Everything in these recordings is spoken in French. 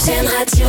Oxygène Radio.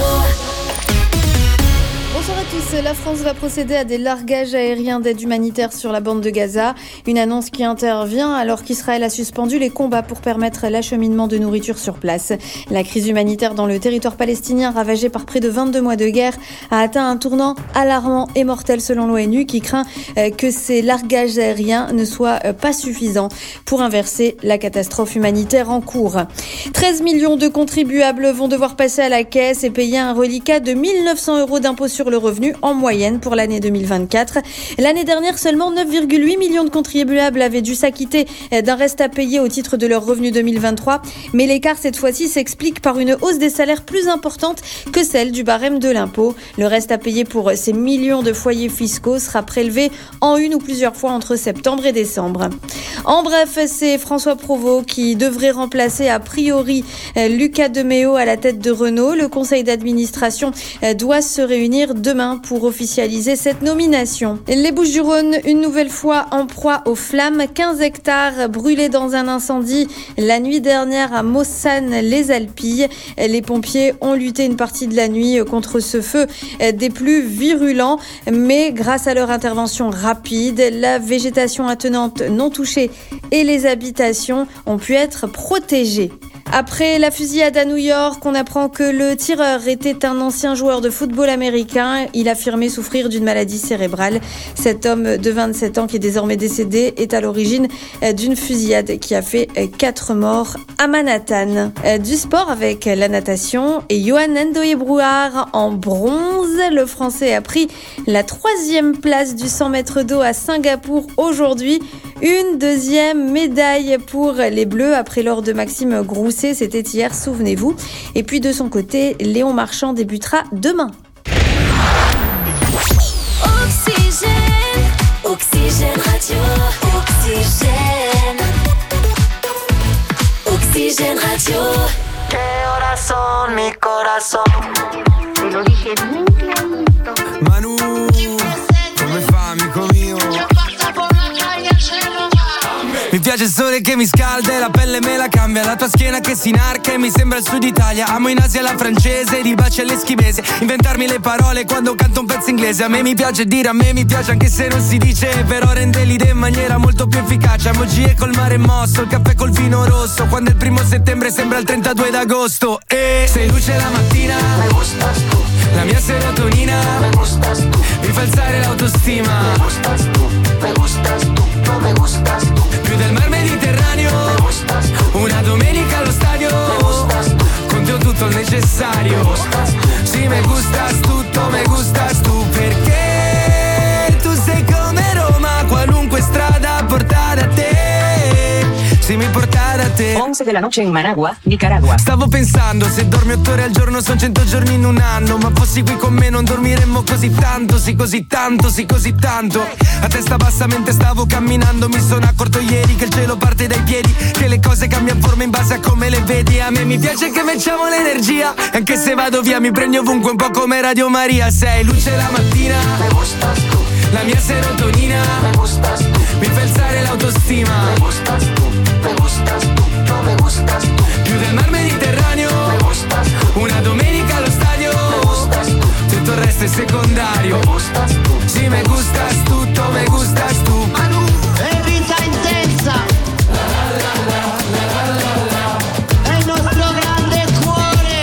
Bonsoir à tous. La France va procéder à des largages aériens d'aide humanitaire sur la bande de Gaza. Une annonce qui intervient alors qu'Israël a suspendu les combats pour permettre l'acheminement de nourriture sur place. La crise humanitaire dans le territoire palestinien, ravagé par près de 22 mois de guerre, a atteint un tournant alarmant et mortel selon l'ONU, qui craint que ces largages aériens ne soient pas suffisants pour inverser la catastrophe humanitaire en cours. 13 millions de contribuables vont devoir passer à la caisse et payer un reliquat de 1 900 € d'impôt sur le revenu en moyenne pour l'année 2024. L'année dernière, seulement 9,8 millions de contribuables avaient dû s'acquitter d'un reste à payer au titre de leur revenu 2023. Mais l'écart cette fois-ci s'explique par une hausse des salaires plus importante que celle du barème de l'impôt. Le reste à payer pour ces millions de foyers fiscaux sera prélevé en une ou plusieurs fois entre septembre et décembre. En bref, c'est François Provost qui devrait remplacer a priori Luca de Meo à la tête de Renault. Le conseil d'administration doit se réunir demain pour officialiser cette nomination. Les Bouches-du-Rhône, une nouvelle fois en proie aux flammes. 15 hectares brûlés dans un incendie la nuit dernière à Mossanne-les-Alpilles. Les pompiers ont lutté une partie de la nuit contre ce feu des plus virulents, mais grâce à leur intervention rapide, la végétation attenante non touchée et les habitations ont pu être protégées. Après la fusillade à New York, on apprend que le tireur était un ancien joueur de football américain. Il affirmait souffrir d'une maladie cérébrale. Cet homme de 27 ans qui est désormais décédé est à l'origine d'une fusillade qui a fait 4 morts à Manhattan. Du sport avec la natation et Johan Ndoye Brouard en bronze. Le Français a pris la 3e place du 100 mètres d'eau à Singapour aujourd'hui. Une 2e médaille pour les Bleus après l'or de Maxime Grousset, c'était hier, souvenez-vous. Et puis de son côté, Léon Marchand débutera demain. Oxygène, Oxygène Radio, Oxygène, Oxygène Radio. ¿Qué horas son, mi corazón? Te lo dije bien clarito. Manu, come fa, amico mio? Mi piace il sole che mi scalda e la pelle me la cambia. La tua schiena che si inarca e mi sembra il sud Italia. Amo in Asia la francese, di baci all'eschimese. Inventarmi le parole quando canto un pezzo inglese. A me mi piace dire, a me mi piace anche se non si dice. Però rende l'idea in maniera molto più efficace. Emoji col mare mosso, il caffè col vino rosso. Quando è il 1 settembre sembra il 32 d'agosto. E sei luce la mattina, Me gustas tú, la mia serotonina me gustas tú, mi fa alzare l'autostima. me gustas tú, me gustas tú, no me gustas tú. Più del mar Mediterraneo, Me gustas tú, una domenica allo stadio. me gustas tú, Con te ho tutto il necessario. me gustas tú. Sì, me gustas tutto, me gustas tu. Perché tu sei come Roma, qualunque strada porta da te. Sì, mi porta da te. 11 de la noche en Managua, Nicaragua. Stavo pensando, se dormi 8 ore al giorno sono 100 giorni in un anno. Ma fossi qui con me non dormiremmo così tanto. Sì, così tanto, sì, così tanto. A testa bassa mentre stavo camminando mi sono accorto ieri che il cielo parte dai piedi, che le cose cambiano forma in base a come le vedi. A me mi piace che facciamo l'energia, anche se vado via mi prendi ovunque, un po' come Radio Maria. Sei luce la mattina, Me gustas tú, la mia serotonina me gustas tú, mi fa alzare l'autostima. me gustas tú, me gustas tú, no me gustas tú. Più del mar Mediterraneo, Me gustas tú, una domenica allo stadio. me gustas tú, Tutto il resto è secondario. me gustas tú. Sì, me gustas tutto, me gustas tu. E vita intensa è il nostro grande cuore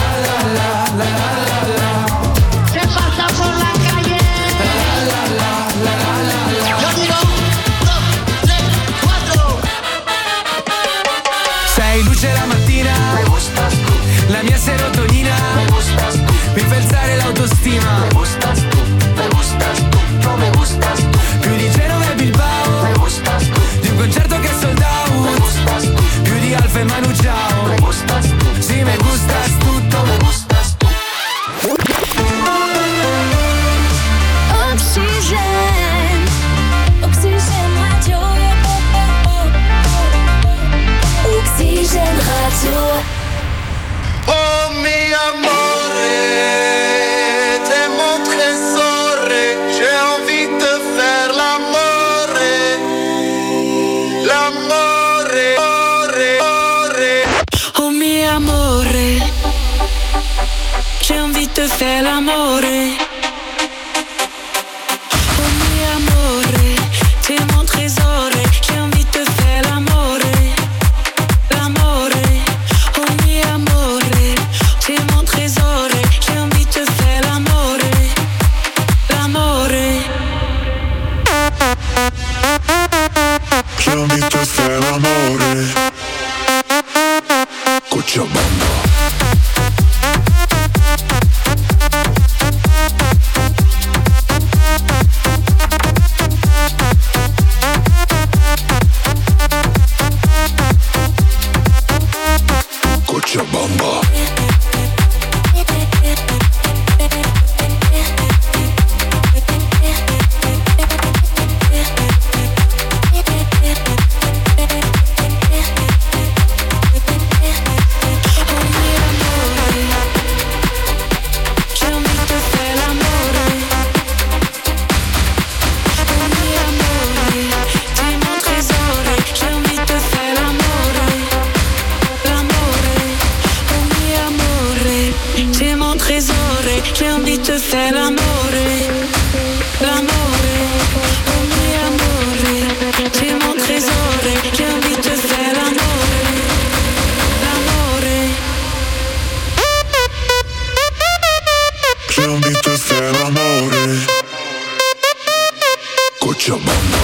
che passa por la calle. Yo digo 1, 2, 3, 4. Sei luce la mattina, Me gustas tú, la mia serotonina me gustas tú, mi fa alzare l'autostima. me gustas tú, no me gustas tú. Più di Genova e Bilbao, Me gustas tú, di un concerto che è sold me out. gustas tú, Più di Alfa e Manu Ciao. me gustas tú, Sì, me gustas tutto, me gustas tú. Oxygène, Oxygène Radio, Oxygène Radio. Oh mi amore, t'es mon trésor, j'ai envie de faire l'amore, l'amore, amore. Oh mi amore, fais l'amore. Oh mio amore, t'es mon trésor, j'ai envie de te faire l'amore. L'amore, oh mio amore, t'es mon trésor, j'ai envie de te faire l'amore. L'amore. J'ai envie de te faire l'amore. Cochabamba. Cochabamba. J'ai envie de te faire l'amore, l'amore, oh mio amore, t'es mon trésor, j'ai envie de te faire l'amore, l'amore. J'ai envie de te faire l'amore. Cochabamba.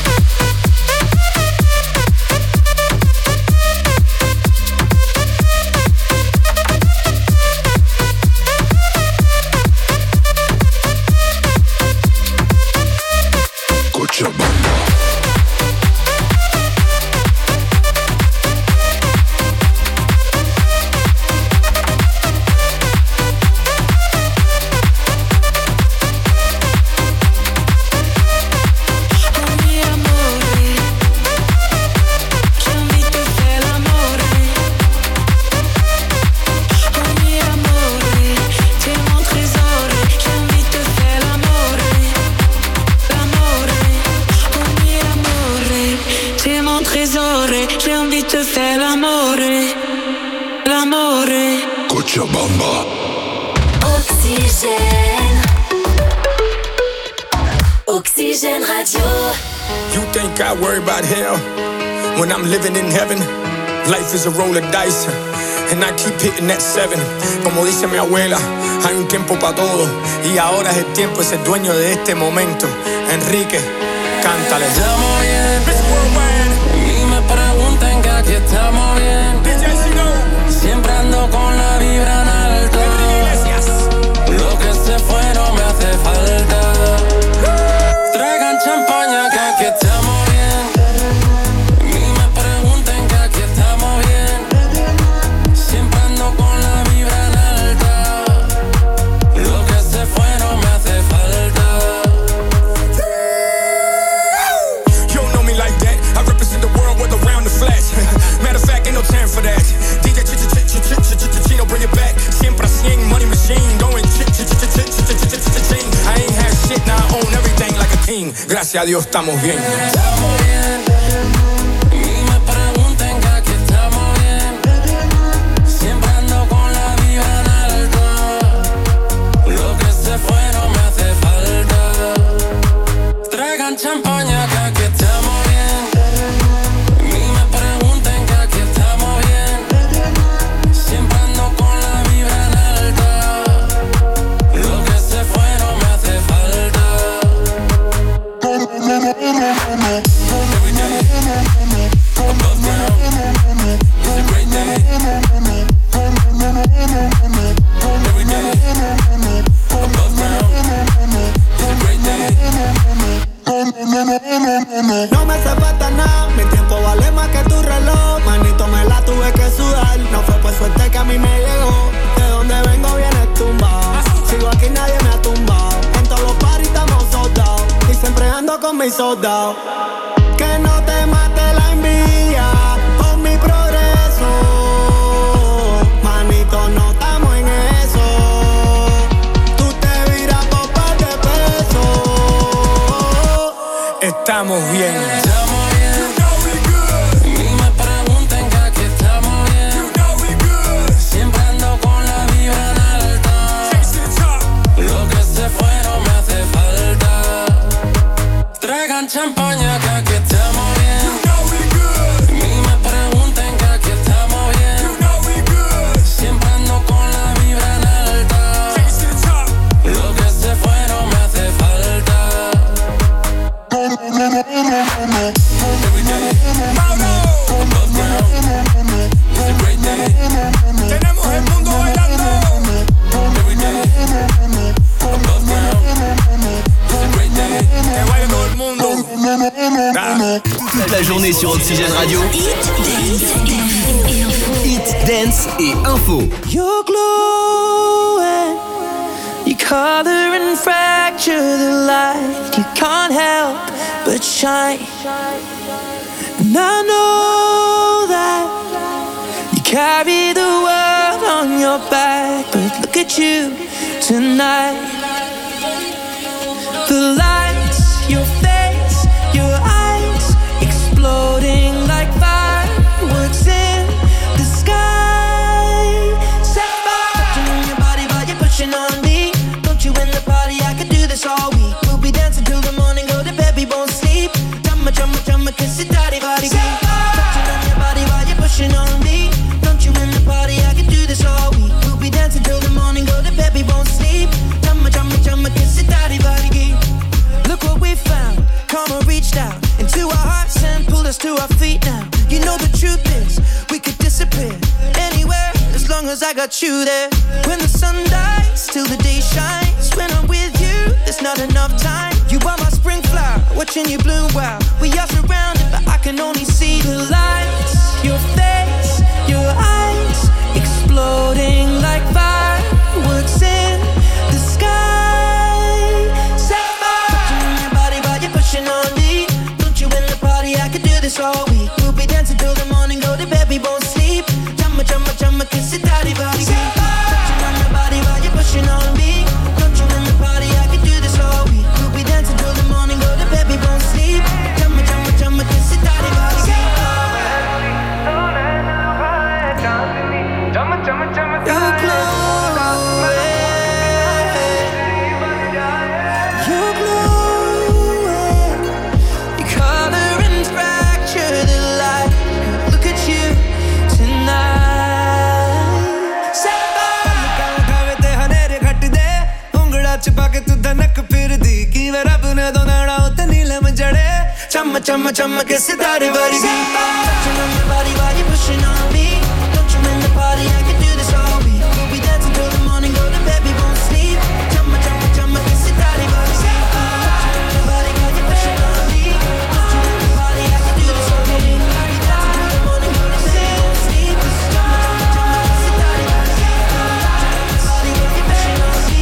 J'ai envie de te faire l'amore, l'amore. Cochabamba. Oxygène. Oxygène Radio. You think I worry about hell when I'm living in heaven? Life is a roll of dice and I keep hitting that 7. Como dice mi abuela, hay un tiempo para todo y ahora es el tiempo, es el dueño de este momento. Enrique, cántale. Estamos bien, y me preguntan que aquí estamos bien. Siempre ando con la vibra en alto. Lo que se fue no me hace falta. Traigan champaña que aquí estamos bien. Y me preguntan que aquí estamos bien. Siempre ando con la vibra en alta. Lo que se fue no me hace falta. You don't know me like that. I represent the world with around the flash. Matter of fact, ain't no time for that. DJ Chino, bring it back. Siempre a 100, money machine. Going I ain't had shit, now I own everything like a king. Gracias a Dios estamos bien. Estamos bien. Y me preguntan que aquí estamos bien. Siempre ando con la vibra en alto. Lo que se fue no me hace falta. Traigan champaña que aquí estamos bien. Y me preguntan que aquí estamos bien. Siempre ando con la vibra en alto. Lo que se fue no me hace falta. Every day, above ground, it's a great day. Every day, above ground, it's a great day. No me hace falta nada, mi tiempo vale más que tu reloj. Manito, me la tuve que sudar, no fue por suerte que a mí me llegó. De donde vengo vienes tumbado, sigo aquí nadie me ha tumbado. En todos los parties estamos soldados, y siempre ando con mis soldados. Que no te mate la envidia por mi progreso. Manito, no estamos en eso. Tú te viras por par de pesos. Estamos bien. Estamos bien. Y me preguntan que aquí estamos bien. Siempre ando con la vibra en alta. journée sur Oxygène Radio. Hit, dance et info. You're glowing, you color and fracture the light. You can't help but shine. And I know that you carry the world on your back, but look at you tonight. The lights, your face, your eyes, exploding like fireworks in the sky. Set fire, touching on your body while you're pushing on me. Don't you in the party? I could do this all week. We'll be dancing till the morning, go to bed, we won't sleep. Drumma, drumma, drumma, kiss it, daddy, body. Touching on your body while you're pushing on me. Don't you in the party? I could do this all week. We'll be dancing till the morning, go to bed, we won't sleep. Drumma, drumma, drumma, kiss it, daddy, body. Look what we found. Karma reached out into our hearts and pulled us to our feet now. You know the truth is, we could disappear anywhere as long as I got you there. When the sun dies, till the day shines. When I'm with you, there's not enough time. You are my spring flower, watching you bloom wild. We are surrounded, but I can only see the lights. Your face, your eyes, exploding like fireworks in the sky. On me, don't you in the party? I could do this all week. We'll be dancing till the morning, go to bed, we won't sleep. Drumma, drumma, drumma, kiss it, daddy, body. Touching on your body while you're pushing on me. Don't you in the party? I could do this all week. We'll be dancing till the morning, go to bed, we won't sleep. Drumma, drumma, drumma, kiss it, daddy, body. You're close. पाके तू धनक फिर दी कि वे रब ने दोनाड़ा उते नीलम जड़े चम चम चम के सितारे वर्गी touching on your body while you're pushing on me. Don't you in the party? I can do this all week. We'll be dancing till the morning, go to bed, we won't sleep. Chum chum chum के सितारे वर्गी touching on your body while you're pushing on me. Don't you in the party? I can do this all week. We'll be dancing till the morning, go to bed, we won't sleep. Chum chum के सितारे वर्गी touching on your body while you're pushing on me.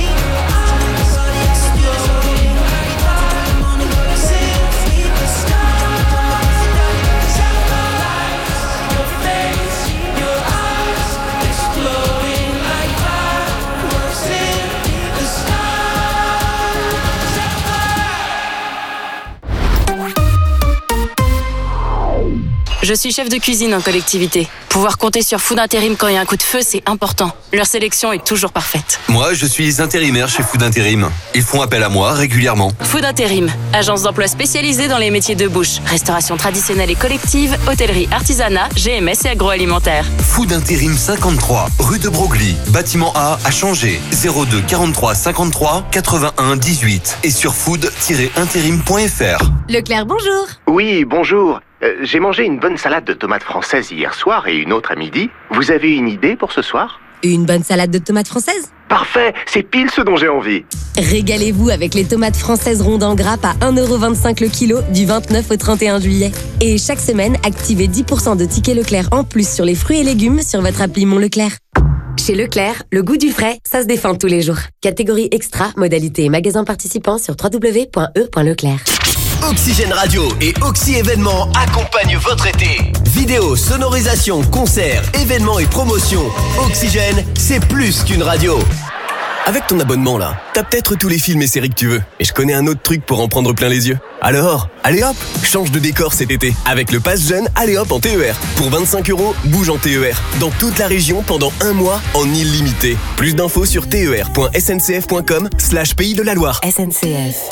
Je suis chef de cuisine en collectivité. Pouvoir compter sur Food Intérim quand il y a un coup de feu, c'est important. Leur sélection est toujours parfaite. Moi, je suis intérimaire chez Food Intérim. Ils font appel à moi régulièrement. Food Intérim, agence d'emploi spécialisée dans les métiers de bouche, restauration traditionnelle et collective, hôtellerie, artisanat, GMS et agroalimentaire. Food Intérim 53, rue de Broglie, bâtiment A à Changé, 02 43 53 81 18 et sur food-intérim.fr. Leclerc, bonjour. Oui, bonjour. J'ai mangé une bonne salade de tomates françaises hier soir et une autre à midi. Vous avez une idée pour ce soir ? Une bonne salade de tomates françaises ? Parfait, c'est pile ce dont j'ai envie. Régalez-vous avec les tomates françaises rondes en grappe à 1,25€ le kilo du 29 au 31 juillet. Et chaque semaine, activez 10% de tickets Leclerc en plus sur les fruits et légumes sur votre appli Mon Leclerc. Chez Leclerc, le goût du frais, ça se défend tous les jours. Catégorie extra, modalité et magasin participant sur www.e.leclerc. Oxygène Radio et Oxy Événements accompagnent votre été. Vidéo, sonorisation, concerts, événements et promotions. Oxygène, c'est plus qu'une radio. Avec ton abonnement là, t'as peut-être tous les films et séries que tu veux. Et je connais un autre truc pour en prendre plein les yeux. Alors, allez hop, change de décor cet été. Avec le Pass Jeune, allez hop en TER. Pour 25€, bouge en TER. Dans toute la région pendant un mois en illimité. Plus d'infos sur ter.sncf.com/Pays de la Loire. SNCF.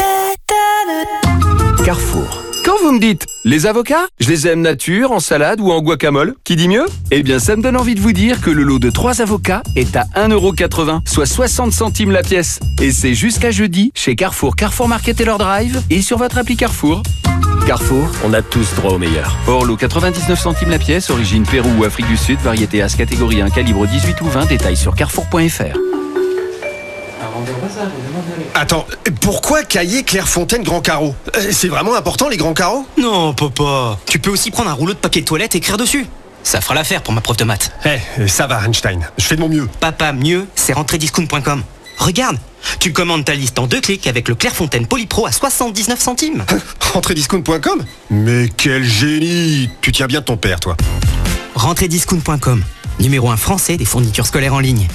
Carrefour. Quand vous me dites les avocats, je les aime nature, en salade ou en guacamole, qui dit mieux ? Eh bien, ça me donne envie de vous dire que le lot de 3 avocats est à 1,80€, soit 60 centimes la pièce. Et c'est jusqu'à jeudi chez Carrefour, Carrefour Market et leur drive et sur votre appli Carrefour. Carrefour, on a tous droit au meilleur. Or, lot 99 centimes la pièce, origine Pérou ou Afrique du Sud, variété As catégorie 1, calibre 18 ou 20, détails sur carrefour.fr. Attends, pourquoi cahier Clairefontaine Grand Carreau? C'est vraiment important les grands carreaux? Non, papa. Tu peux aussi prendre un rouleau de papier de toilette et écrire dessus. Ça fera l'affaire pour ma prof de maths. Ça va Einstein, je fais de mon mieux. Papa, mieux, c'est rentrediscount.com. Regarde, tu commandes ta liste en 2 clics avec le Clairefontaine Polypro à 79 centimes. Rentrediscount.com? Mais quel génie! Tu tiens bien de ton père, toi. Rentrediscount.com, numéro 1 français des fournitures scolaires en ligne.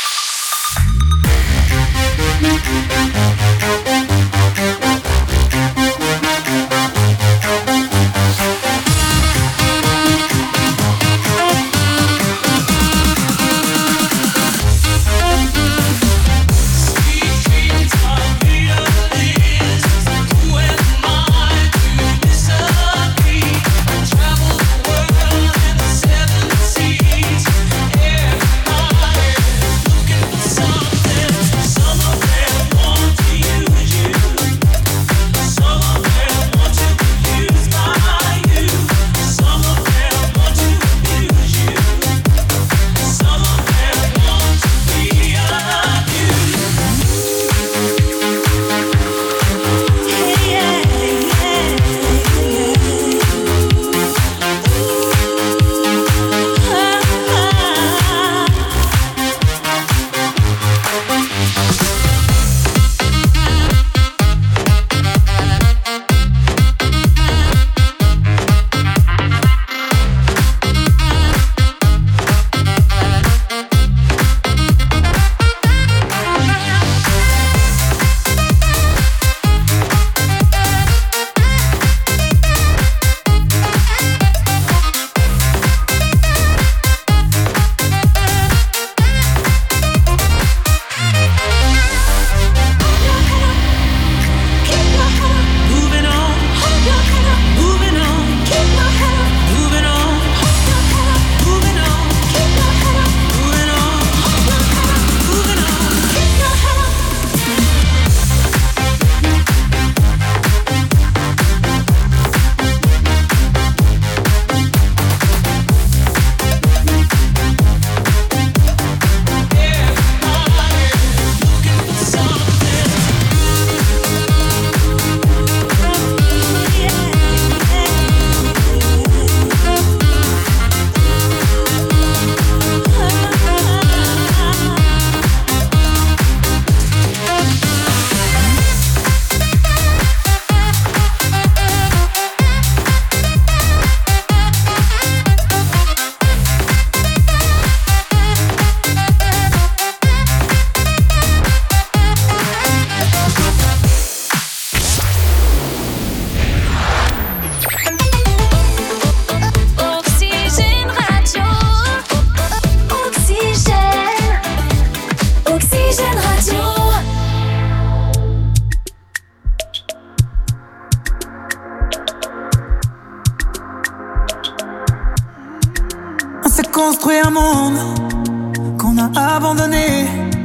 Construit un monde qu'on a abandonné.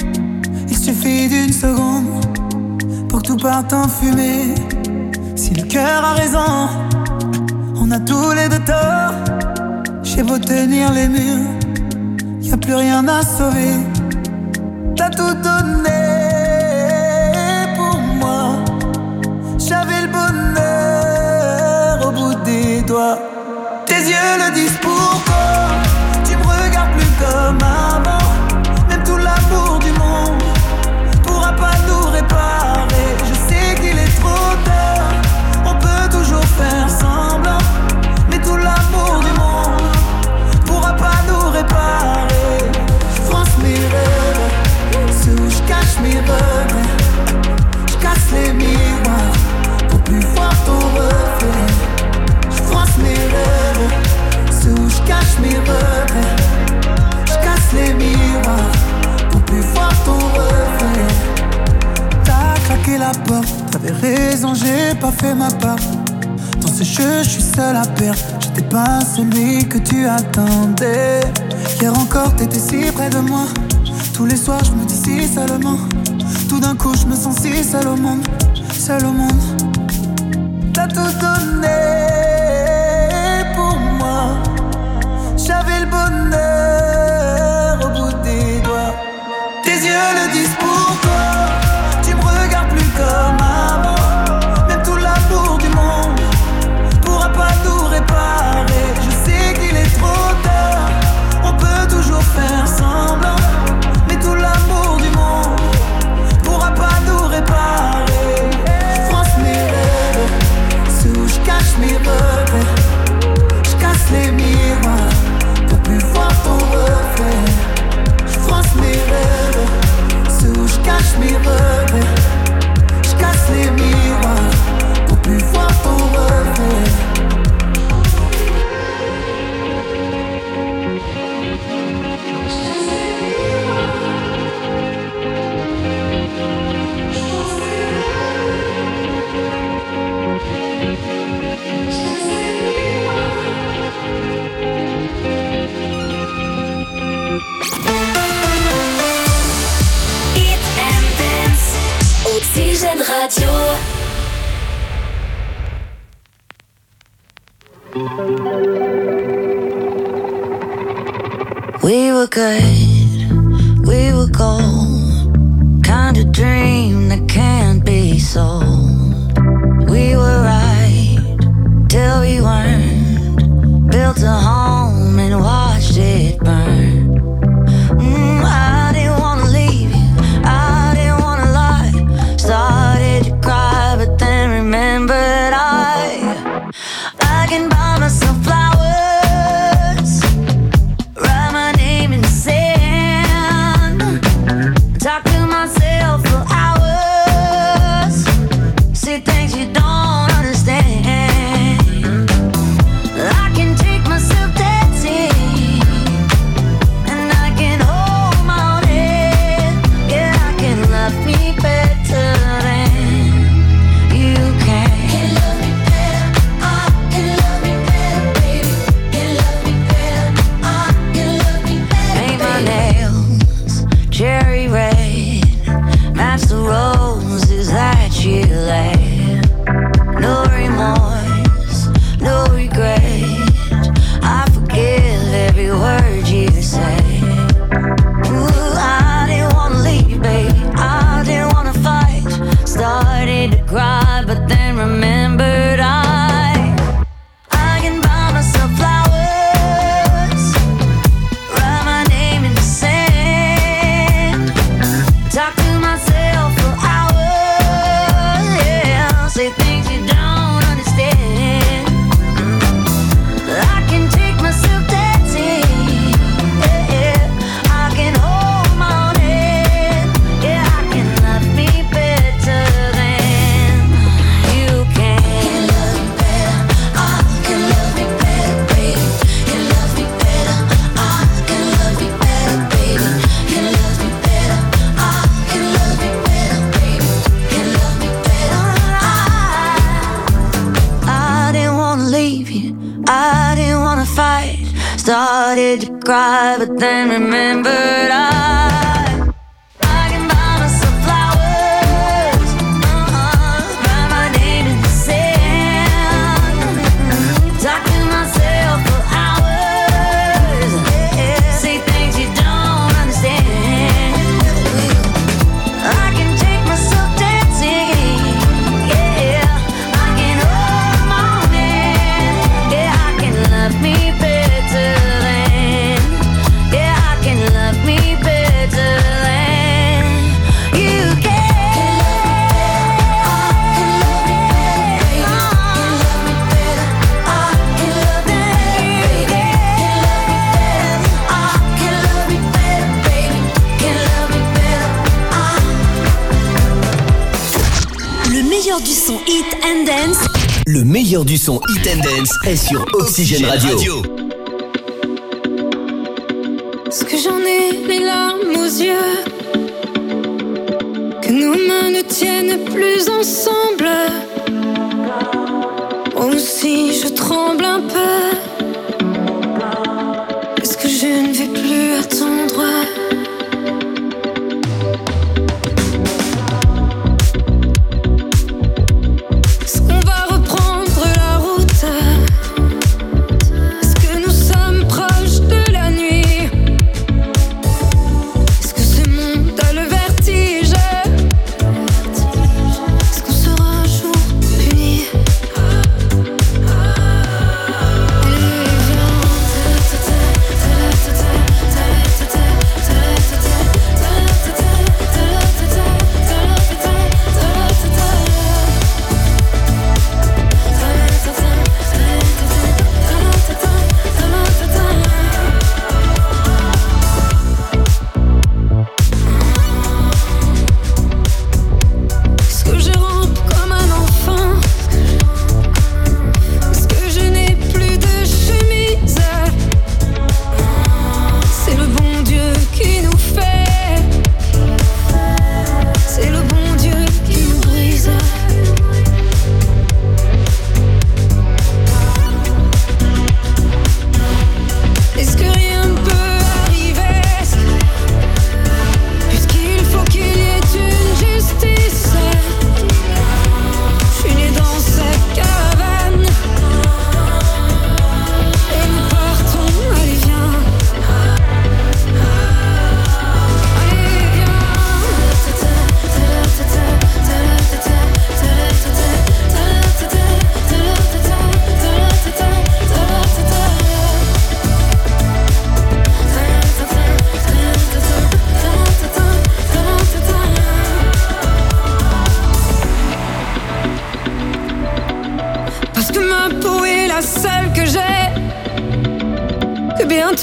Il suffit d'une seconde pour que tout parte en fumée. Si le cœur a raison, on a tous les deux tort. J'ai beau tenir les murs, y'a plus rien à sauver. T'as tout donné pour moi. J'avais le bonheur au bout des doigts. Tes yeux le disent pourquoi. Comme avant, même tout l'amour du monde pourra pas nous réparer. Je sais qu'il est trop tard, on peut toujours faire semblant, mais tout l'amour du monde pourra pas nous réparer. Je fronce mes rêves, ceux où je cache mes regrets. Je casse les miroirs pour plus voir ton reflet. Je fronce mes rêves, ceux où je cache mes regrets. Les miroirs pour plus voir ton reflet. T'as claqué la porte, t'avais raison, j'ai pas fait ma part. Dans ce jeu, je suis seul à perdre. J'étais pas celui que tu attendais. Hier encore, t'étais si près de moi. Tous les soirs, je me dis si seulement. Tout d'un coup, je me sens si seul au monde. Seul au monde. T'as tout donné pour moi. J'avais le bonheur au bout des doigts. Tes yeux le disent pourquoi. We were good, we were gold, kind of dream that can't be sold. We were right till we weren't, built a home and watched it burn. I didn't wanna leave you, I didn't wanna lie. Started to cry but then remembered I can buy myself flowers, write my name in the sand, talk to myself for hours, say things you don't understand. I can take myself dancing, and I can hold my own head. Yeah, I can love me better than you can. Can love me better, I can love me better, baby. Can love me better, I can love me better. Paint my nails cherry red, match the roses that you laid. No remorse, no regret, I forgive every word you say. Ooh, I didn't wanna leave, baby, I didn't wanna fight. Started to cry, but then remembered I can buy myself flowers, write my name in the sand, talk to myself for hours, yeah, say things you don't understand. I can take myself dancing, yeah, I can hold my own head, yeah, I can love me better than you can. Can love me better, I can love me better, baby. Can love me better, I can love me better, baby. Can love me better, I can love me better, baby. Can love me better, I didn't wanna leave you, I didn't wanna fight. Started to cry, but then remembered I can buy myself flowers, write my name in the sand, talk to myself for hours, yeah, say things you don't understand. I can take myself dancing, yeah, I can hold my own hand, yeah, I can love me better than, yeah, I can love me better than you can. Le meilleur du son Hit and Dance. Le meilleur du son Hit and Dance est sur Oxygène Radio. Est-ce que j'en ai les larmes aux yeux, que nos mains ne tiennent plus ensemble? Moi aussi je tremble un peu. Est-ce que je ne vais plus attendre? Est-ce qu'on va reprendre la route? Est-ce que nous sommes proches de la nuit? Est-ce que ce monde a le vertige? Est-ce qu'on sera un jour puni?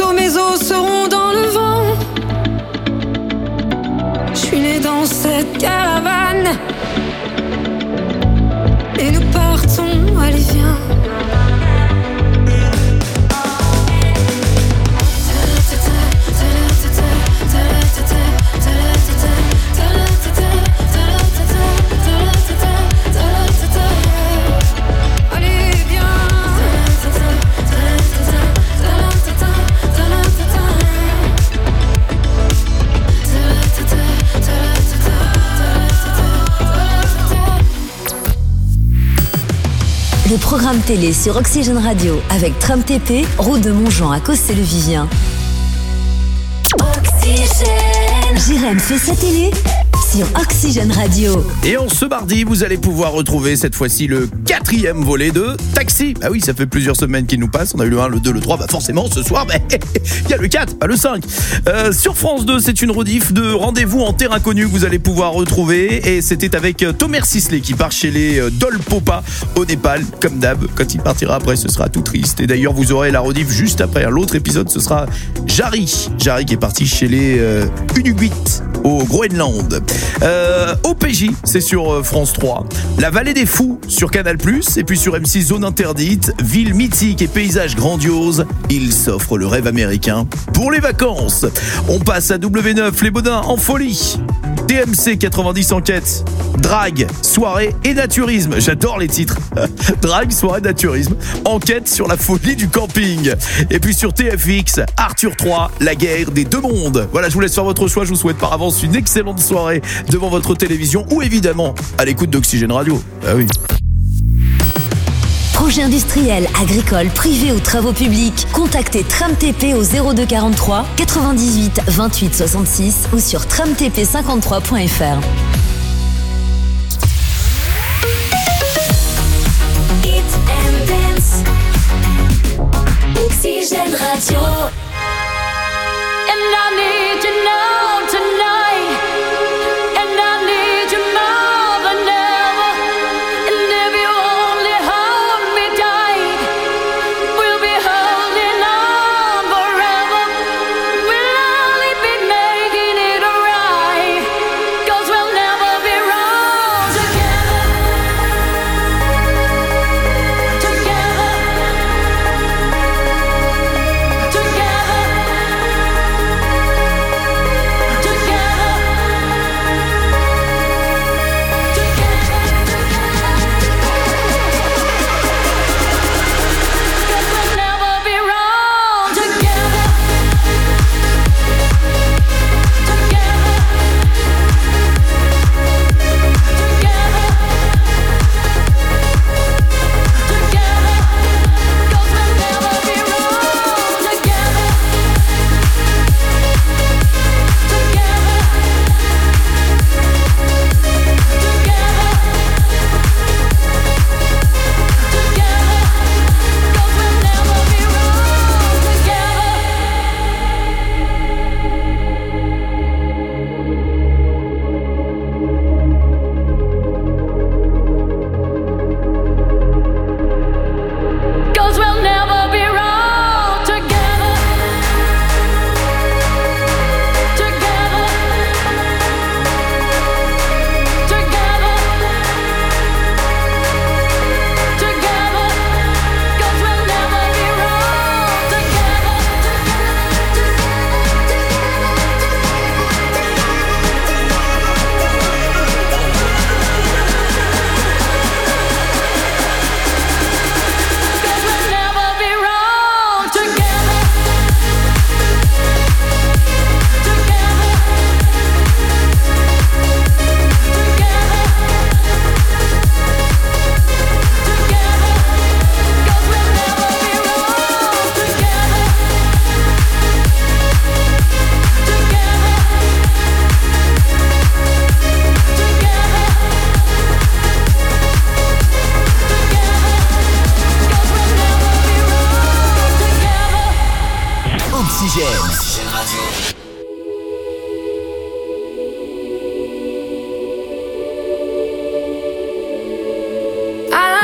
bientôt mes os seront dans le vent. Je suis né dans cette caravane et nous partons, allez viens. Le programme télé sur Oxygène Radio avec Tram TP, route de Montjean à Cossé-le-Vivien. Oxygène. Jérém fait sa télé sur Oxygène Radio. Et en ce mardi, vous allez pouvoir retrouver cette fois-ci le 4e volet de Taxi. Ah oui, ça fait plusieurs semaines qu'il nous passe. On a eu le 1, le 2, le 3. Bah forcément, ce soir, il y a le 4, pas le 5. Sur France 2, c'est une rediff de Rendez-vous en terre inconnue que vous allez pouvoir retrouver. Et c'était avec Tomer Sisley qui part chez les Dolpopa au Népal. Comme d'hab, quand il partira après, ce sera tout triste. Et d'ailleurs, vous aurez la rediff juste après. L'autre épisode, ce sera Jari. Jari qui est parti chez les Inuits au Groenland. OPJ, c'est sur France 3. La Vallée des Fous sur Canal+, et puis sur M6 Zone Interdite, ville mythique et paysage grandiose, il s'offre le rêve américain pour les vacances. On passe à W9, les Baudins en folie. DMC 90 enquête, drague, soirée et naturisme. J'adore les titres. Drague, soirée, naturisme. Enquête sur la folie du camping. Et puis sur TFX, Arthur 3, la guerre des deux mondes. Voilà, je vous laisse faire votre choix. Je vous souhaite par avance une excellente soirée devant votre télévision ou évidemment à l'écoute d'Oxygène Radio. Ah oui. Projet industriel, agricole, privé ou travaux publics, contactez Tram TP au 02 43 98 28 66 ou sur tramtp53.fr. Oxygène Radio. And I need you now tonight. And I need you more than ever. And if you only hold me tight, we'll be holding on forever. We'll only be making it right. 'Cause we'll never be wrong together. Together.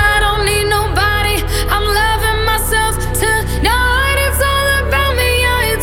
It's all about me, yeah.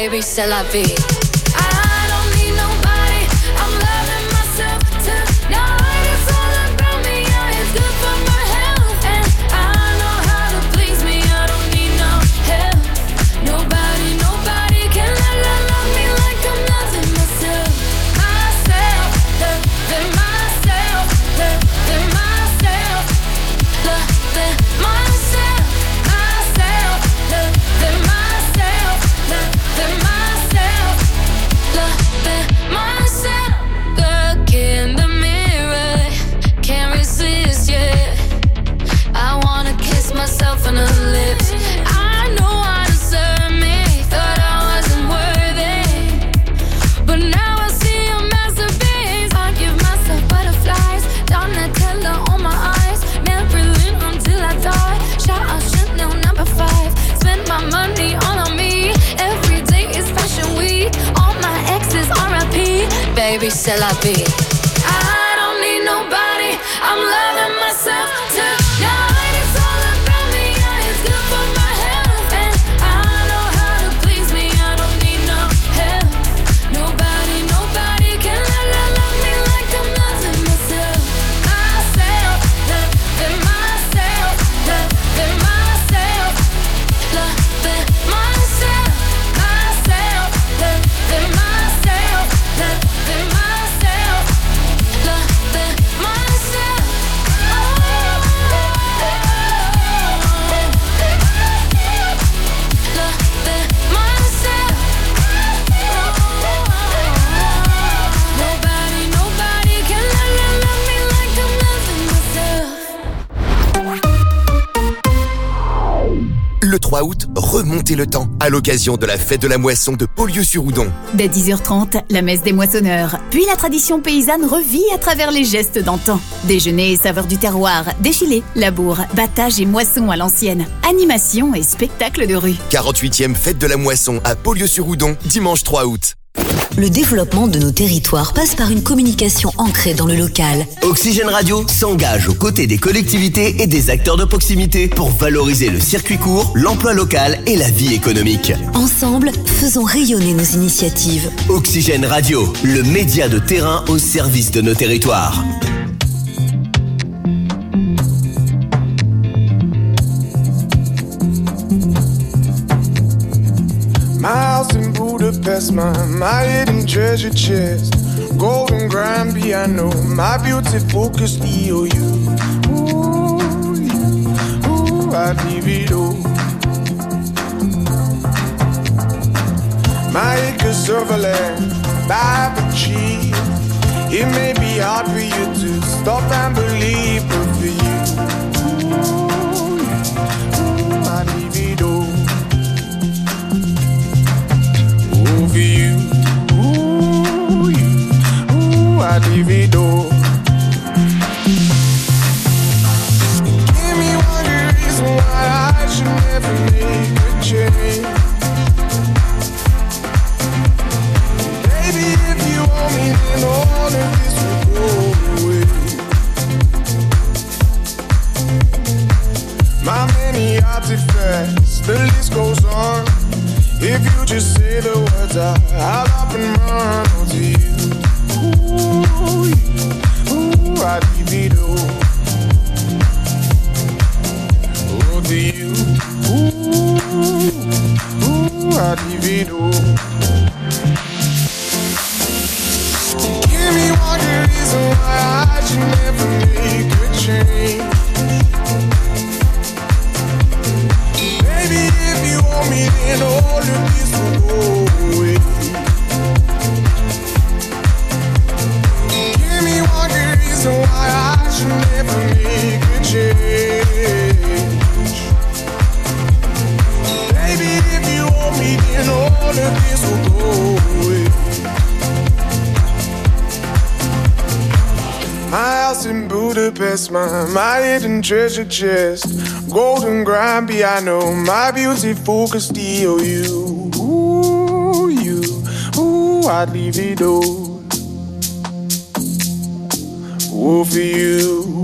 baby, c'est la vie. I don't need nobody, I'm loving myself tonight. It's all about me, yeah, it's good for my health. And I know how to please me, I don't need no help. Nobody can love me like I'm loving myself. Myself, loving myself, loving myself, loving myself, myself, loving myself, loving myself, loving myself. Look in the mirror, can't resist, yeah. I wanna kiss myself on the lips. I know I deserve me, thought I wasn't worthy, but now I see a masterpiece. I give myself butterflies, Donatella on my eyes, Marilyn until I die. Shout out Chanel number 5, spend my money all on me. Every day is fashion week, all my exes R.I.P. Baby, c'est la vie. I don't need nobody, I'm loving myself tonight. It's all about me, yeah, it's good for my health. And I know how to please me, I don't need no help. Nobody can love me like I'm loving myself. Myself, loving myself, loving myself, loving myself, myself, loving myself, loving myself, loving myself. Nobody can love me like I'm loving myself. Le 3 août, remontez le temps à l'occasion de la fête de la moisson de Beaulieu-sur-Oudon. Dès 10h30, la messe des moissonneurs. Puis la tradition paysanne revit à travers les gestes d'antan. Déjeuner et saveurs du terroir, défilé, labour, battage et moisson à l'ancienne. Animation et spectacle de rue. 48e fête de la moisson à Beaulieu-sur-Oudon, dimanche 3 août. Le développement de nos territoires passe par une communication ancrée dans le local. Oxygène Radio s'engage aux côtés des collectivités et des acteurs de proximité pour valoriser le circuit court, l'emploi local et la vie économique. Ensemble, faisons rayonner nos initiatives. Oxygène Radio, le média de terrain au service de nos territoires. My house in Budapest, my hidden treasure chest. Golden grand piano, my beauty focused EOU. Ooh, I'd leave it all. My acres of land, by the tree. It may be hard for you to stop and believe, but for you, I'd leave it all. For you, I'd leave it all. Give me one good reason why I should never make a change. Baby, if you want me, then all of this will go away. My many artifacts, the list goes on. If you just say the words, I'll up and run onto you. Ooh, I'd leave it all. Oh, to you. Ooh, I'd leave it all. Give me one good reason why I should never make a change. Baby, if you want me, then all of this will go away. Give me one good reason why I should never make a change. Baby, if you want me, then all of this will go away. My house in Budapest, my hidden treasure chest. Golden grand piano, my beauty focused EOU. Ooh, I'd leave it all. Oh, for you,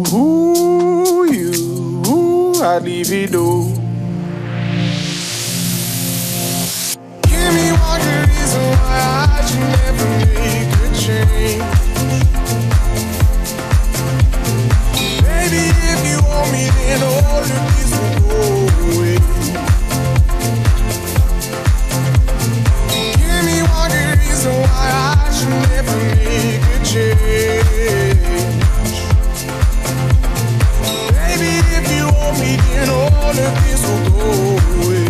I'd leave it all. Give me one good change. Baby, if you want me, then all of this will go away.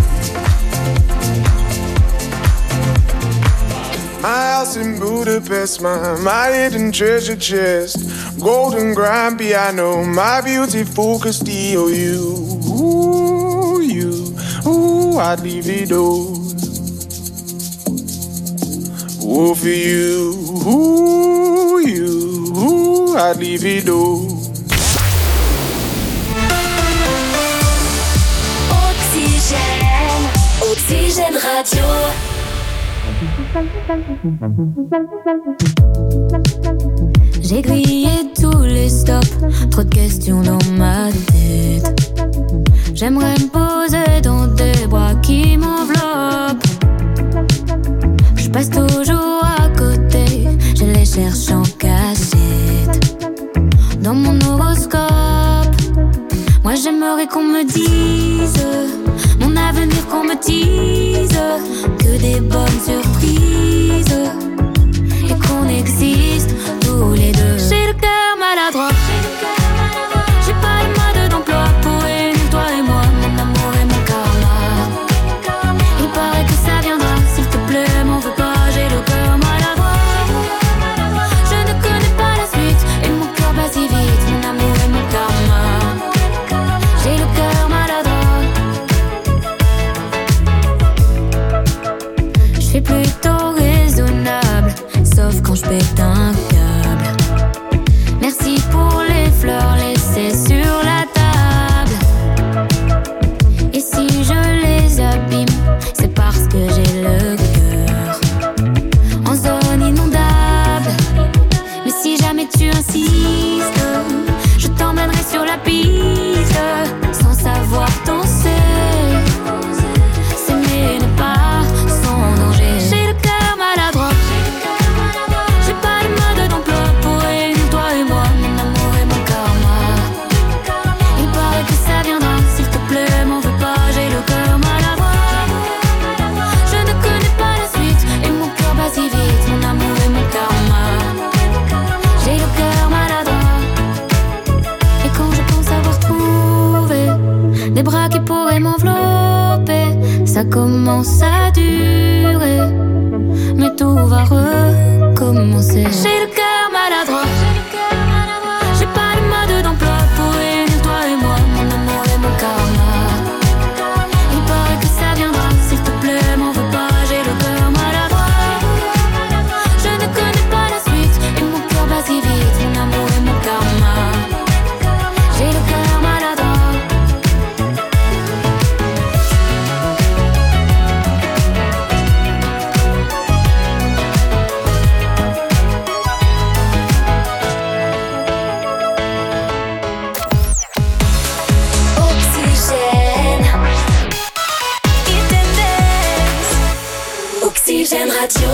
My house in Budapest, my hidden treasure chest, golden grand piano, my beauty focus, steal you. Ooh, I'd leave it all. Ooh, for you, I'd leave it all. Oxygène, Oxygène Radio. J'ai grillé tous les stops, trop de questions dans ma tête. J'aimerais me poser dans des bras qui m'enveloppent. Je passe toujours à côté, je les cherche en cachette. Dans mon horoscope, moi j'aimerais qu'on me dise mon avenir, qu'on me dise que des bonnes surprises et qu'on existe tous les deux. J'ai le cœur maladroit, j'ai pas le mode d'emploi pour réunir toi et moi, mon amour et mon karma. Il paraît que ça viendra, s'il te plaît, m'en veux pas, j'ai le cœur maladroit. Je ne connais pas la suite et mon cœur bat si vite, mon amour et mon karma. J'ai le cœur maladroit. Je suis plutôt raisonnable, sauf quand je pète un câble. Merci pour les fleurs laissées sur la table. Et si je les abîme, c'est parce que j'ai le cœur en zone inondable. Mais si jamais tu insistes, je t'emmènerai sur la piste sans savoir danser. S'aimer n'est pas sans danger. J'ai le cœur maladroit, j'ai pas le mode d'emploi pour réunir toi et moi, mon amour et mon karma. Il paraît que ça viendra, s'il te plaît, m'en veux pas, j'ai le cœur maladroit. Je ne connais pas la suite et mon cœur bat si vite, mon amour et mon karma. J'ai le cœur maladroit. Et quand je pense avoir trouvé des bras qui pourraient m'envelopper, ça commence à durer, mais tout va recommencer. J'ai le cœur maladroit, j'ai pas le mode d'emploi pour réunir toi et moi, mon amour et mon karma. Il paraît que ça viendra, s'il te plaît, m'en veux pas, j'ai le cœur maladroit. Je ne connais pas la suite et mon cœur bat si vite, mon amour et mon karma. J'ai le cœur maladroit. Oxygène. Oxygène Radio.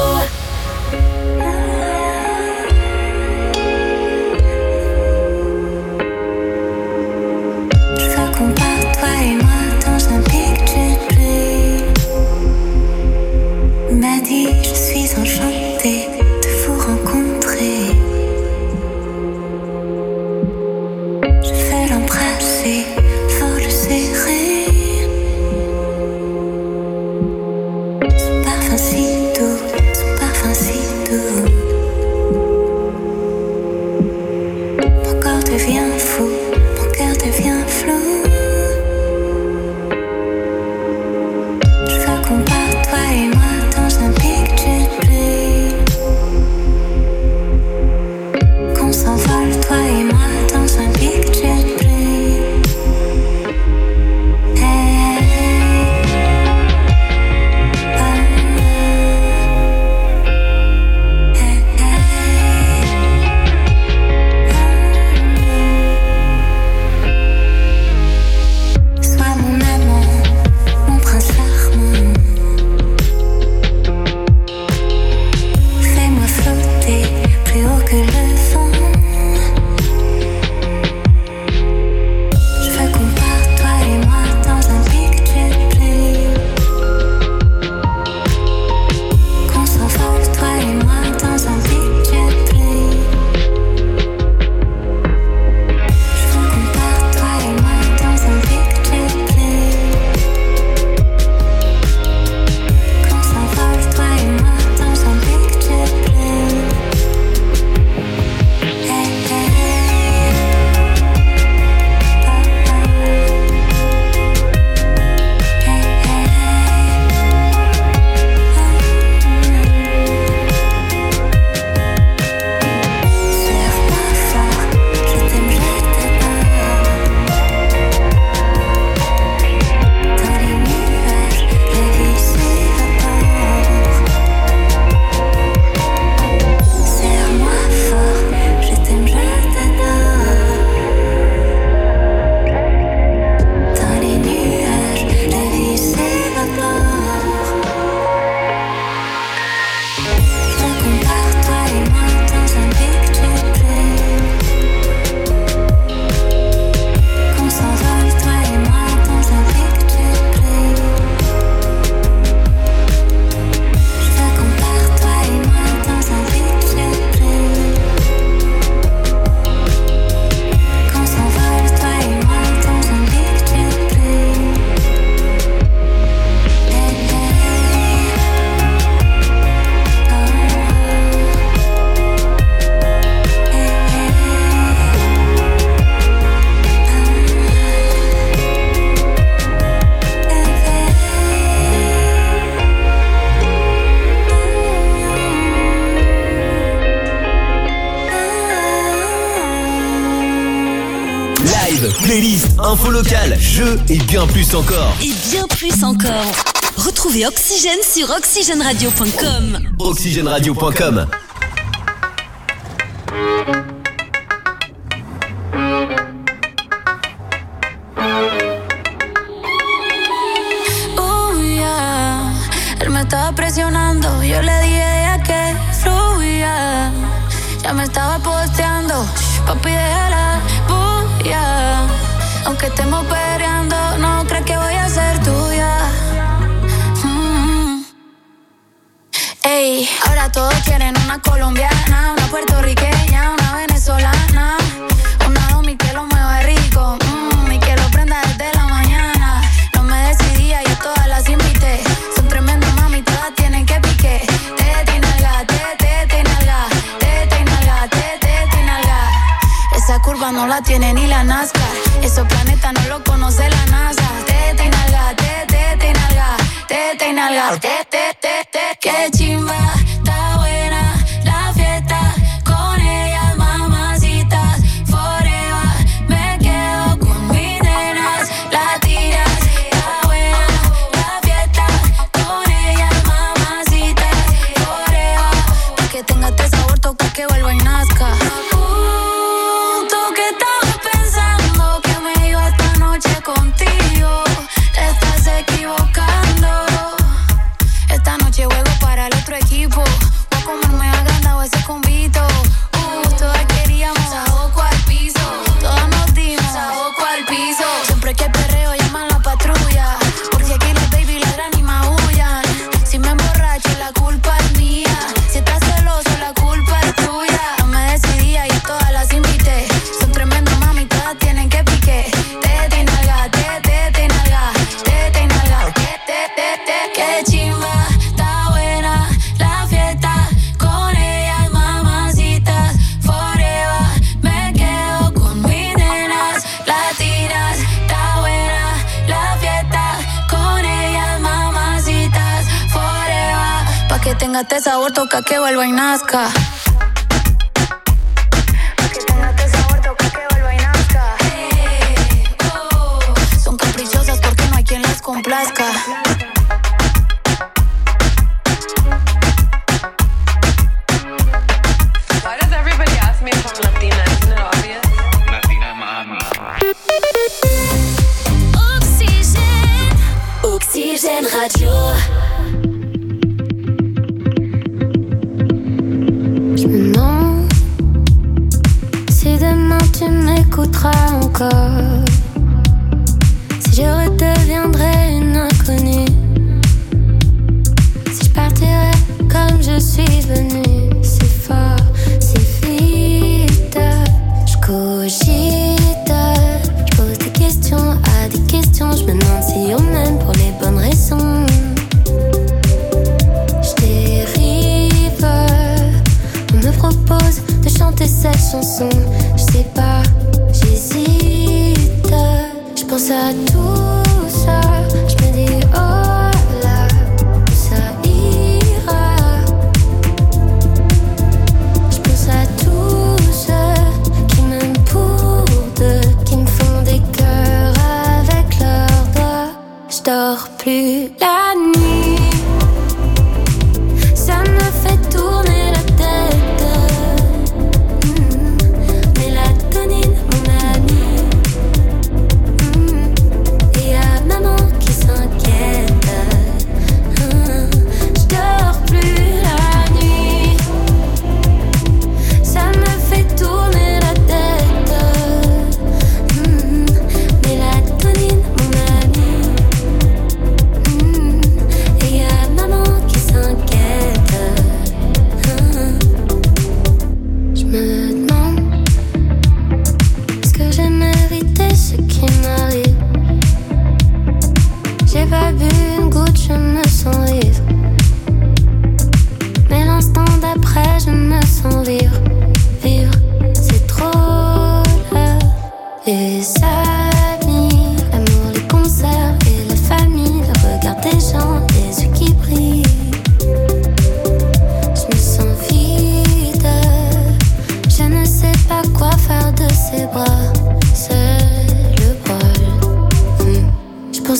Je veux qu'on parte, toi et moi, dans un picture play. Il m'a dit, je suis enchantée de vous rencontrer. Je veux l'embrasser, faut le serrer. Son parfum si doux, son parfum si doux. Mon corps devient fou, mon cœur devient flou. Je veux qu'on parte, toi et moi, dans un picture play. Qu'on s'envole, toi et moi, dans un picture play. Hey. Oh. Hey, hey. Oh. playlist, info locale, jeux et bien plus encore. Et bien plus encore. Retrouvez Oxygène sur oxygenradio.com. Oxygèneradio.com. Él me estaba presionando, yo le dije que fluya. Ya me estaba posteando, papi déjala bulla. Aunque estemos peleando, no crees que voy a ser tuya. Ey, ahora todos quieren una colombiana, una puertorriqueña, una venezolana, una homie que lo mueva rico, y que lo prenda desde la mañana. No me decidía, yo todas las invité. Son tremendas mami, todas tienen que pique. Tete y nalga, tete y nalga, tete y nalga, tete y nalga. Esa curva no la tiene ni la NASCAR. Esos planetas no lo conoce la NASA. Tete y nalga, tete y nalga, tete y nalga, tete. Qué chimba, está buena la fiesta. Con ellas mamacitas, forever. Me quedo con mis nenas, latinas. Está buena la fiesta. Con ellas mamacitas, forever. Pa' que tenga este sabor, toca que vuelva y nazca. Tú que estabas pensando que me iba esta noche contigo, te estás equivocando. Esta noche juego para el otro equipo. Voy a comerme agrandado ese convito. Todas queríamos saboco al piso. Todas nos dimos saboco al piso. Siempre que perreo llaman la patrulla, porque aquí las baby ladran y maullan. Si me emborracho la culpa es mía. Si estás celoso la culpa es tuya. No me decidía y todas las invité. Son tremendas mami, todas tienen que pique. Tete y nalga, tete y nalga, tete y nalga, tete. Qué chimba, está buena la fiesta. Con ellas mamacitas, forever. Me quedo con mis nenas, latinas. Está buena la fiesta. Con ellas mamacitas, forever. Pa' que tenga este sabor, toca que vuelva y nazca. Son caprichosas porque no hay quien las complazca. Why does everybody ask me if I'm Latina? Isn't it obvious? Latina mami. Oxygène. Oxygène Radio. Je me demande si demain tu m'écouteras encore, si je redeviendrai une inconnue, si je partirai comme je suis venue. C'est fort, c'est vite, je cogite, je pose des questions à des questions. Je me demande si on m'aime pour les bonnes raisons. Je dérive, on me propose de chanter cette chanson. Je sais pas, j'hésite, je pense à tout ça. Je me dis oh là, où ça ira. Je pense à tous ceux qui m'aiment pour deux, qui me font des cœurs avec leurs doigts. Je dors plus la nuit, ça me fait tourner la tête. Mélatonine, mon ami. Et y'a maman qui s'inquiète. Je dors plus la nuit, ça me fait tourner la tête. Mélatonine, mon ami.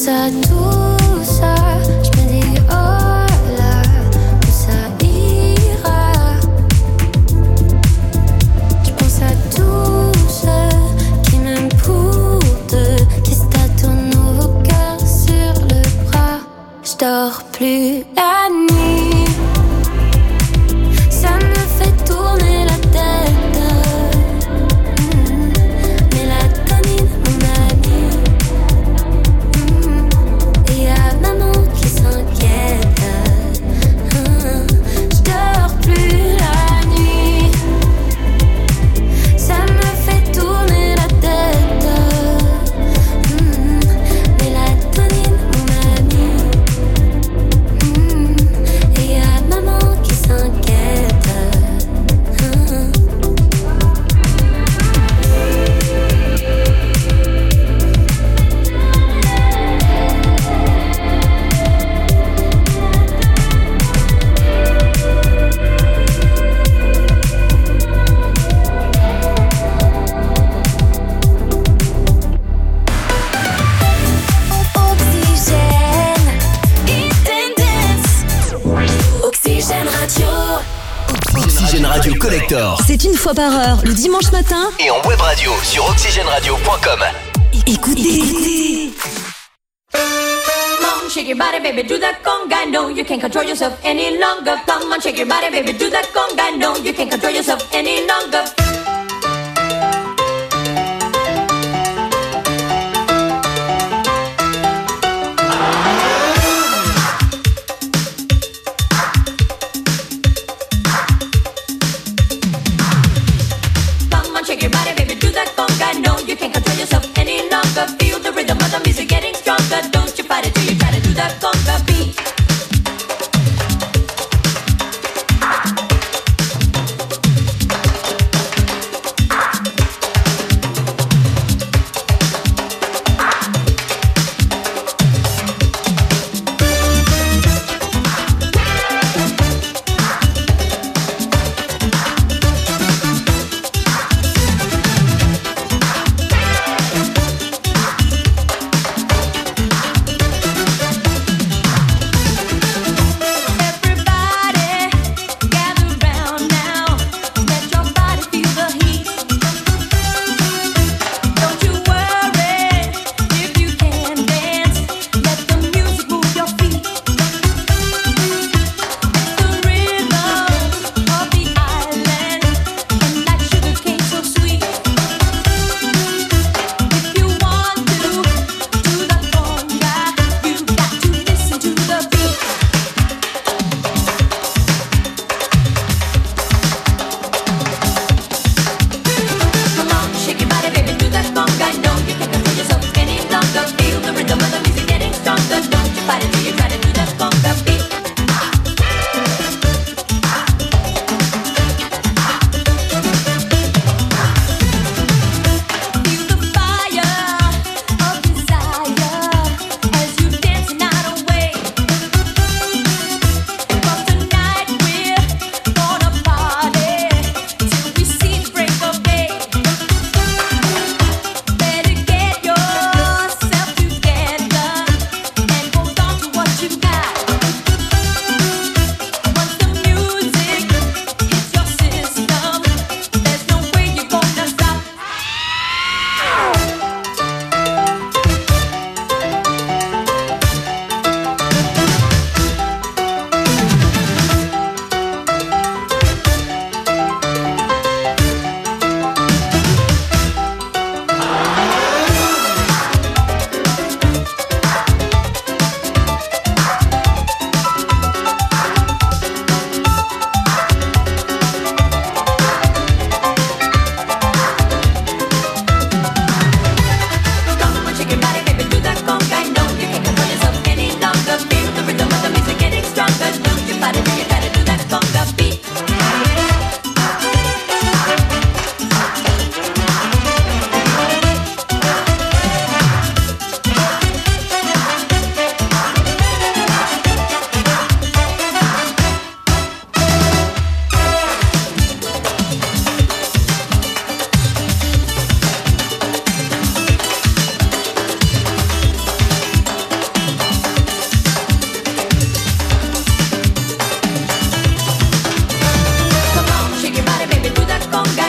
pense à tout ça, je me dis oh là, où ça ira. Je pense à tous ceux qui m'aiment pour deux, qui se tatouent nouveau cœur sur le bras. Je dors plus la nuit, ça me fait tourner la tête. Mélatonine, mon ami. Et y'a maman qui s'inquiète. Je dors plus la nuit, ça me fait tourner la tête. Mélatonine, mon ami. Et y'a maman qui s'inquiète. Oxygène Radio. Oxygène Radio Collector. C'est une fois par heure, le dimanche matin. Et en web radio sur oxygèneradio.com. Écoutez. Come on, shake your body, baby, do that conga. No, you can't control yourself any longer. Come on, shake your body, baby, do that conga. No, you can't control yourself any longer. Come on, shake your body, baby, do that conga. No, you can't control yourself any longer. Feel the rhythm of the music getting stronger. Don't you fight it till you try to do that conga beat.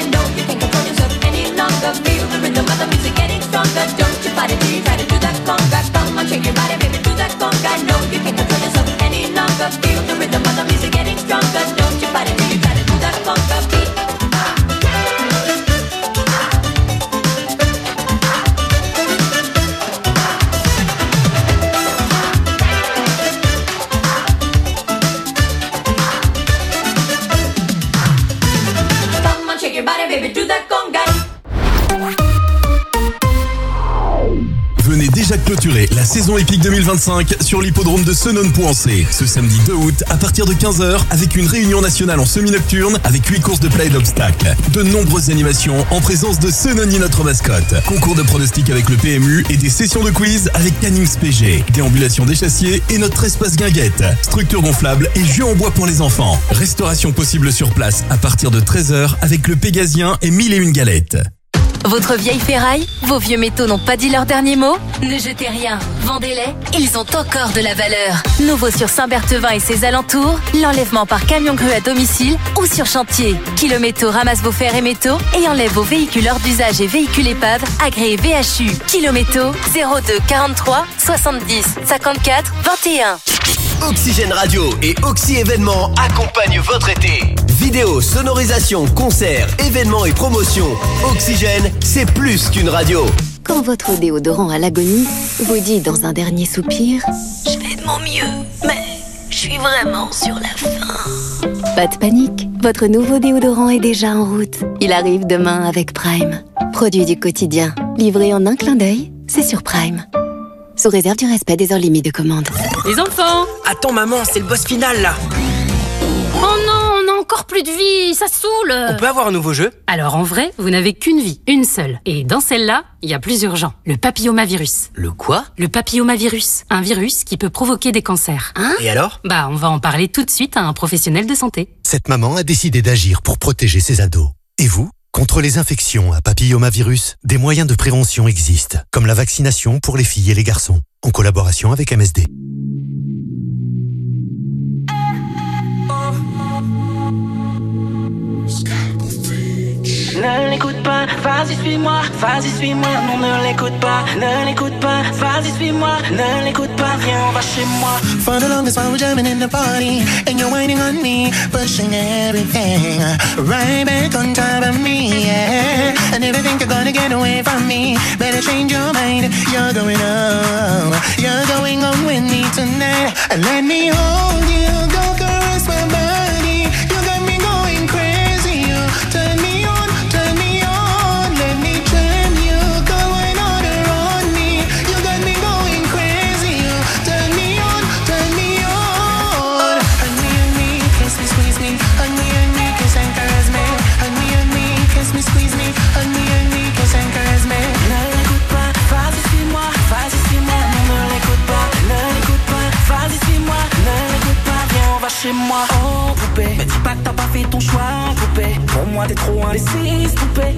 conga. No, you can't control yourself any longer. Feel the rhythm of the music getting stronger. Don't you fight it till you try to do that conga. Come on, shake your body, baby, do that conga. No, you can't control yourself any longer. Feel the rhythm of the music getting stronger. Don't you fight it till you try to do that conga beat. Shake your body, baby, do that conga. Venez déjà clôturer la saison épique 2025 sur l'hippodrome de Senones-Pouancé ce samedi 2 août à partir de 15h avec une réunion nationale en semi-nocturne avec 8 courses de plat et d'obstacles. De nombreuses animations en présence de Senoni, notre mascotte. Concours de pronostics avec le PMU et des sessions de quiz avec Cannings PG. Déambulation des chassiers et notre espace guinguette. Structure gonflable et jeux en bois pour les enfants. Restauration possible sur place à partir de 13h avec le Pégasien et 1001 galettes. Votre vieille ferraille, vos vieux métaux n'ont pas dit leur dernier mot? Ne jetez rien, vendez-les, ils ont encore de la valeur. Nouveau sur Saint-Berthevin et ses alentours, l'enlèvement par camion grue à domicile ou sur chantier. Kilométaux ramasse vos fers et métaux et enlève vos véhicules hors d'usage et véhicules épaves agréés VHU. Kilométaux 02 43 70 54 21. Oxygène Radio et Oxy Événements accompagnent votre été. Vidéo, sonorisation, concerts, événements et promotions. Oxygène, c'est plus qu'une radio. Quand votre déodorant à l'agonie vous dit dans un dernier soupir « Je fais de mon mieux, mais je suis vraiment sur la fin ». Pas de panique, votre nouveau déodorant est déjà en route. Il arrive demain avec Prime. Produit du quotidien, livré en un clin d'œil, c'est sur Prime. Sous réserve du respect des heures limites de commande. Les enfants! Attends maman, c'est le boss final là. Oh non, on a encore plus de vie, ça saoule! On peut avoir un nouveau jeu? Alors en vrai, vous n'avez qu'une vie, une seule. Et dans celle-là, il y a plus urgent. Le papillomavirus. Le quoi? Le papillomavirus. Un virus qui peut provoquer des cancers. Hein? Et alors? Bah, on va en parler tout de suite à un professionnel de santé. Cette maman a décidé d'agir pour protéger ses ados. Et vous? Contre les infections à papillomavirus, des moyens de prévention existent, comme la vaccination pour les filles et les garçons, en collaboration avec MSD. Ne l'écoute pas, vas-y suis-moi, non ne l'écoute pas, vas-y suis-moi, ne l'écoute pas, viens on va chez moi. For the longest while we're jamming in the party, and you're whining on me, pushing everything right back on top of me, yeah. And if you think you're gonna get away from me, better change your mind. You're going on with me tonight, and let me hold you, go caress my body. You got me going crazy, you turn me on. Chez moi, oh poupée, me dis pas que t'as pas fait ton choix, poupée. Pour moi t'es trop indécise, poupée.